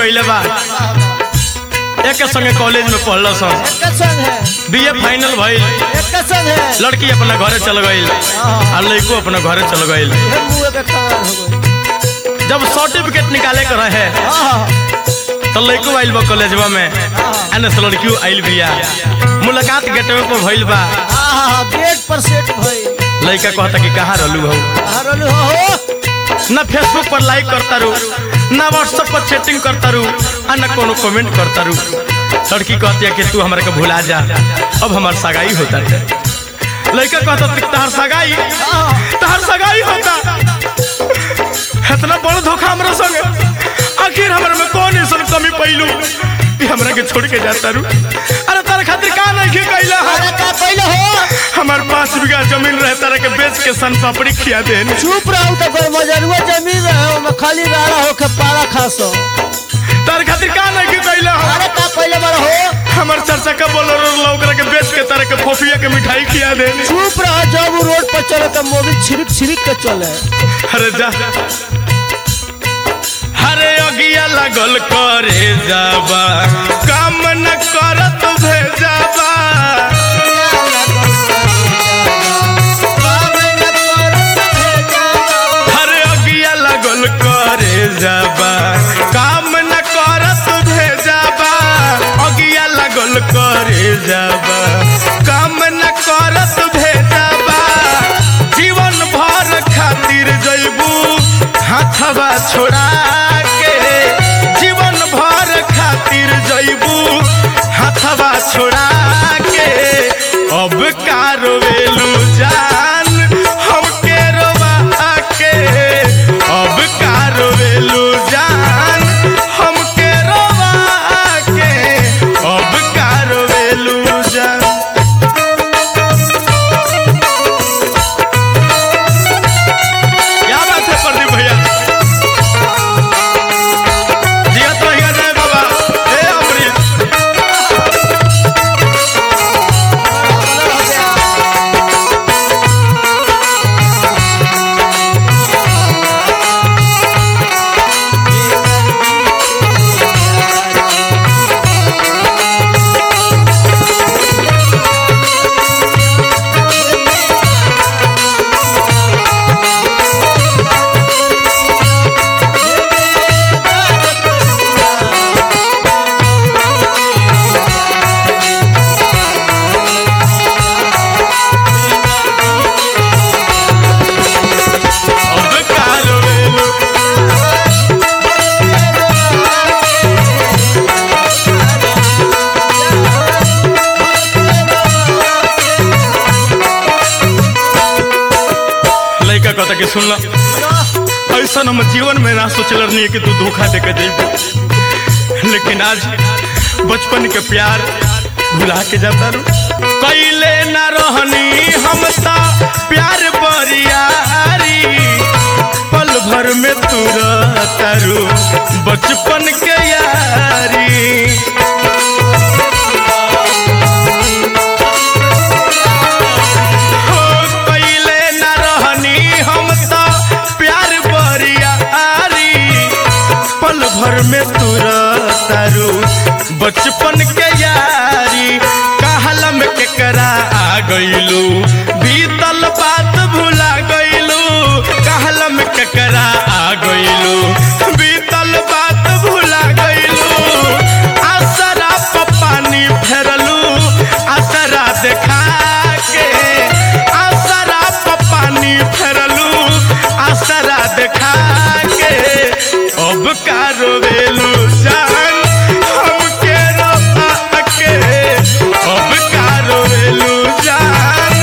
कइले बा एक संगे कॉलेज में पढ़ल सन बीए फाइनल भइल लड़की अपना घरे चल गइल और लड़को अपना घरे चल गइल। जब सर्टिफिकेट निकाले के रहे तो लड़को आइल बा कॉलेजवा में एने से लड़कियों आइल बिया मुलाकात गेटवे पर भइल बा गेट पर सेट भइल। लड़का कहता कि कहाँ रहलू हो ना फेसबुक पर लाइक करता रू ना व्हाट्सएप पर चैटिंग करता रू और ना कोनो कमेंट करता रू। लड़की कहती है कि तू हमारे को भुला जा अब हमार सगाई होता है। लड़का कहता तहार सगाई होता इतना बड़ धोखा हमरा संगे आखिर हमारे में कौन ऐसा कमी पैलू कि हमरा के छोड़ के जाता रू। अरे तार खातिर का नहीं कइला हमार 5 बीघा जमीन रहे तारा के बेच के सन पापड़ी खिया दे। चुप रहो तो कोई मजरुआ जमीन रहे में खाली राड़ा होके पाला खासो तार खातिर का नहीं कइला। अरे का पहले बार हो हमार चर्चा का बोलरो लौकरा के बेच के तारा के फोफिया के मिठाई खिया दे। चुप रहो जब रोड पर चले तो मोबिल छिड़क के चले। अरे जा हरे अगिया लगल करे जाबा काम न करत भेजाबा हरे अगिया लगल करे जाबा काम न करत भेजाबा अगिया लगल करे जाबा काम न करत भेजाबा जीवन भर खातिर जइबू हाथवा छोड़ा जीवन भर खातिर जइबू हाथवा छोड़ा के अब का रोवेलू जान हमके रोवा के अब का रोवेलू जान हमके रोवा के अब का रोवेलू जान। क्या बात है प्रदीप भैया कहता कि सुन ऐसा हम जीवन में ना सोचल नहीं कि तू धोखा देके जाइबू लेकिन आज बचपन के प्यार भुला के जाता रू कइले ना रहनी हम ता प्यार बरियारी पल भर में तू रहता रू बचपन के यारी। भर में तू तारू बचपन के यारी कहलम के करा आ गइलू बीतल बात भुला गइलू कहलम के करा आ गइलू बीतल बात भुला गइलू आसरा पर पानी फेरलू आसरा देखा के आसरा पर पानी फेरलू आसरा देखा के अब का रोवेलू जान हमके रोवा के अब का रोवेलू जान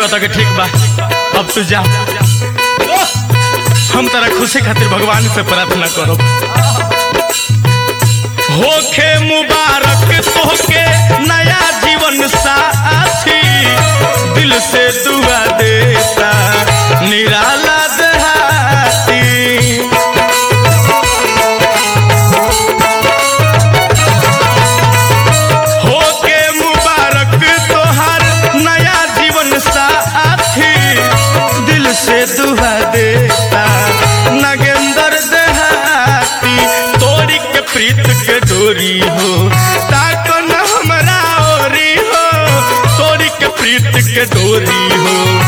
कहता कि ठीक बा अब तू जा, हम तेरा खुशी खातिर भगवान से प्रार्थना करो। होखे मुबारक तोहके नया जीवन साथी, दिल से दुआ देता निराला देहाती। होके मुबारक तोहर नया जीवन साथी, दिल से दुआ देता नागेंद्र देहाती। तोरी के प्रीत के डोरी हो ताको न हमरा ओरी हो, तोरी के प्रीत के डोरी हो